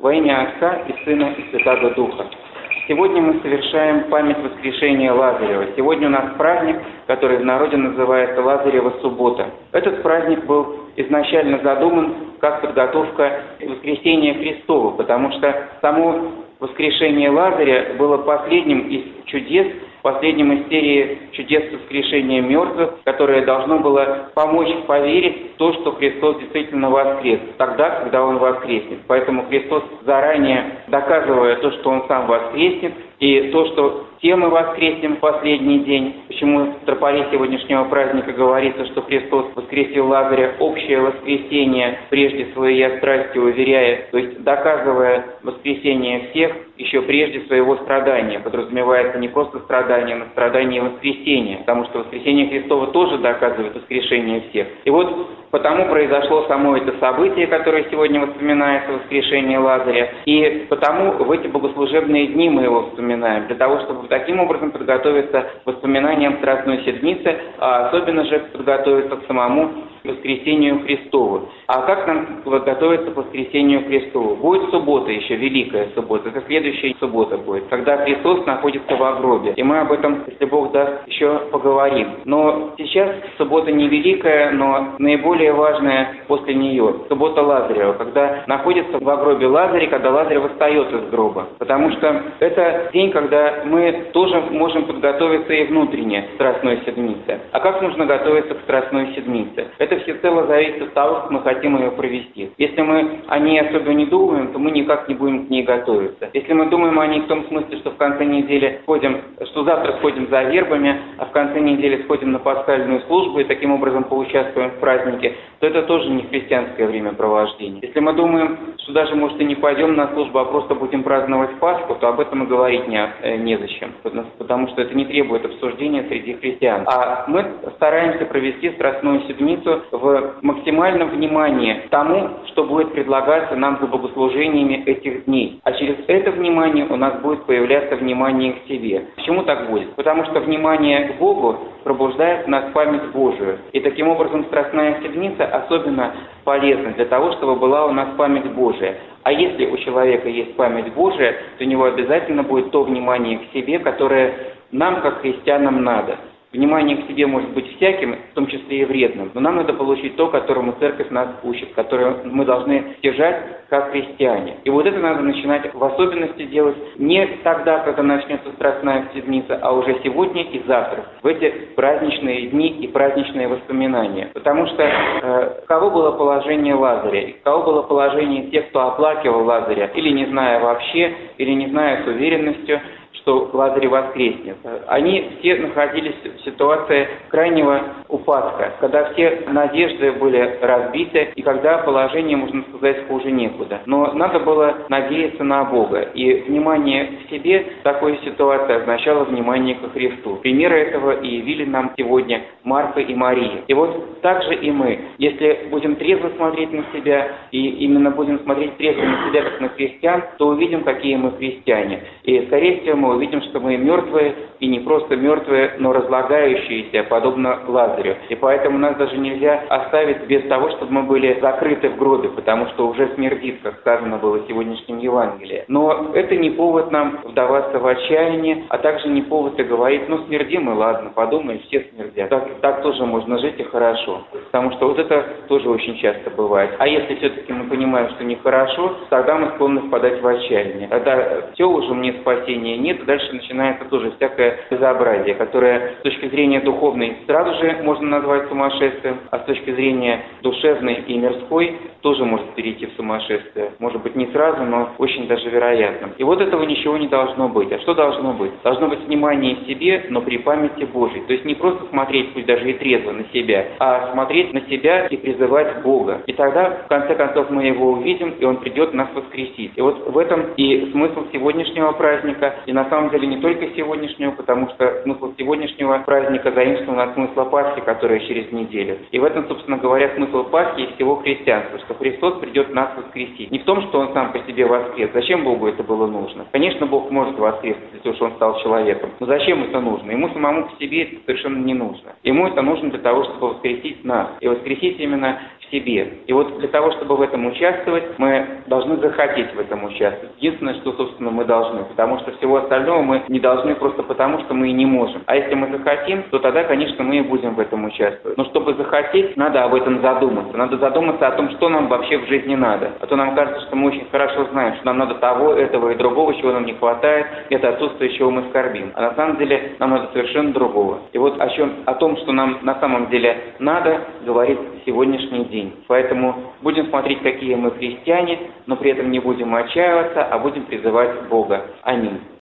Во имя Отца и Сына и Святаго Духа. Сегодня мы совершаем память воскрешения Лазарева. Сегодня у нас праздник, который в народе называется Лазарева суббота. Этот праздник был изначально задуман как подготовка воскресения Христова, потому что само воскрешение Лазаря было последним из чудес, последним из серии чудес воскрешения мертвых, которое должно было помочь поверить в то, что Христос действительно воскрес, тогда, когда Он воскреснет. Поэтому Христос, заранее доказывая то, что Он сам воскреснет, и то, что все мы воскреснем в последний день, почему в тропаре сегодняшнего праздника говорится, что Христос воскресил Лазаря, общее воскресение, прежде своей страсти уверяя, то есть доказывая воскресение всех, еще прежде своего страдания. Подразумевается не просто страдание, но страдание и воскресение, потому что воскресение Христова тоже доказывает воскрешение всех. И вот потому произошло само это событие, которое сегодня вспоминается, воскрешение Лазаря, и потому в эти богослужебные дни мы его вспоминаем, для того, чтобы таким образом подготовиться к воспоминаниям Страстной Седмицы, а особенно же подготовиться к самому воскресению Христову. А как нам готовиться к воскресению Христову? Будет суббота еще, Великая суббота, это следующая суббота будет, когда Христос находится во гробе. И мы об этом, если Бог даст, еще поговорим. Но сейчас суббота не Великая, но наиболее важная после нее, суббота Лазарева, когда находится во гробе Лазарь, когда Лазарь восстает из гроба. Потому что это день, когда мы тоже можем подготовиться и внутренне к Страстной Седмице. А как нужно готовиться к Страстной Седмице? Это всецело зависит от того, как мы хотим ее провести. Если мы о ней особо не думаем, то мы никак не будем к ней готовиться. Если мы думаем о ней в том смысле, что в конце недели что завтра сходим за вербами, а в конце недели сходим на пасхальную службу и таким образом поучаствуем в празднике, то это тоже не христианское времяпровождение. Если мы думаем, что даже, может, и не пойдем на службу, а просто будем праздновать Пасху, то об этом и говорить незачем, потому что это не требует обсуждения среди христиан. А мы стараемся провести Страстную Седмицу в максимальном внимании тому, что будет предлагаться нам за богослужениями этих дней. А через это внимание у нас будет появляться внимание к себе. Почему так будет? Потому что внимание к Богу пробуждает в нас память Божию. И таким образом Страстная Седмица особенно полезна для того, чтобы была у нас память Божия. А если у человека есть память Божия, то у него обязательно будет то внимание к себе, которое нам, как христианам, надо. Внимание к себе может быть всяким, в том числе и вредным, но нам надо получить то, которому Церковь нас учит, которое мы должны держать как христиане. И вот это надо начинать в особенности делать не тогда, когда начнется Страстная Седмица, а уже сегодня и завтра, в эти праздничные дни и праздничные воспоминания. Потому что каково было положение Лазаря, и каково было положение тех, кто оплакивал Лазаря, или не зная вообще, или не зная с уверенностью, что Лазарь воскреснет. Они все находились в ситуации крайнего упадка, когда все надежды были разбиты, и когда положение, можно сказать, хуже некуда. Но надо было надеяться на Бога, и внимание к себе в такой ситуации означало внимание ко Христу. Примеры этого и явили нам сегодня Марфа и Мария. И вот так же и мы, если будем трезво смотреть на себя, и именно будем смотреть трезво на себя, как на христиан, то увидим, какие мы христиане. И, скорее всего, мы увидим, что мы мертвые, и не просто мертвые, но разлагающиеся, подобно Лазарю. И поэтому нас даже нельзя оставить без того, чтобы мы были закрыты в гробе, потому что уже смердит, как сказано было в сегодняшнем Евангелии. Но это не повод нам вдаваться в отчаяние, а также не повод и говорить, смердим и ладно, подумай, все смердят. Так тоже можно жить и хорошо. Потому что вот это тоже очень часто бывает. А если все-таки мы понимаем, что нехорошо, тогда мы склонны впадать в отчаяние. Тогда все уже, мне спасения нет, и дальше начинается тоже всякое безобразие, которое с точки зрения духовной сразу же можно назвать сумасшествием, а с точки зрения душевной и мирской тоже может перейти в сумасшествие. Может быть, не сразу, но очень даже вероятно. И вот этого ничего не должно быть. А что должно быть? Должно быть внимание к себе, но при памяти Божьей. То есть не просто смотреть, пусть даже и трезво, на себя, а смотреть на себя и призывать Бога. И тогда, в конце концов, мы его увидим, и он придет нас воскресить. И вот в этом и смысл сегодняшнего праздника, и на самом деле не только сегодняшнего, потому что смысл сегодняшнего праздника заимствован от смысла Пасхи, которая через неделю. И в этом, собственно говоря, смысл Пасхи и всего христианства, что Христос придет нас воскресить. Не в том, что Он сам по себе воскрес. Зачем Богу это было нужно? Конечно, Бог может воскреснуть, если уж Он стал человеком. Но зачем это нужно? Ему самому по себе это совершенно не нужно. Ему это нужно для того, чтобы воскресить нас. И воскресить именно в себе. И вот для того, чтобы в этом участвовать, мы должны захотеть в этом участвовать. Единственное, что, собственно, мы должны, потому что всего остального мы не должны просто потому, что мы и не можем. А если мы захотим, то тогда, конечно, мы и будем в этом участвовать. Но чтобы захотеть, надо об этом задуматься. Надо задуматься о том, что нам вообще в жизни надо. А то нам кажется, что мы очень хорошо знаем, что нам надо того, этого и другого, чего нам не хватает, это отсутствие, чего мы скорбим. А на самом деле нам надо совершенно другого. И вот о том, что нам на самом деле надо, говорит сегодняшний день. Поэтому будем смотреть, какие мы христиане, но при этом не будем отчаиваться, а будем призывать Бога. Аминь.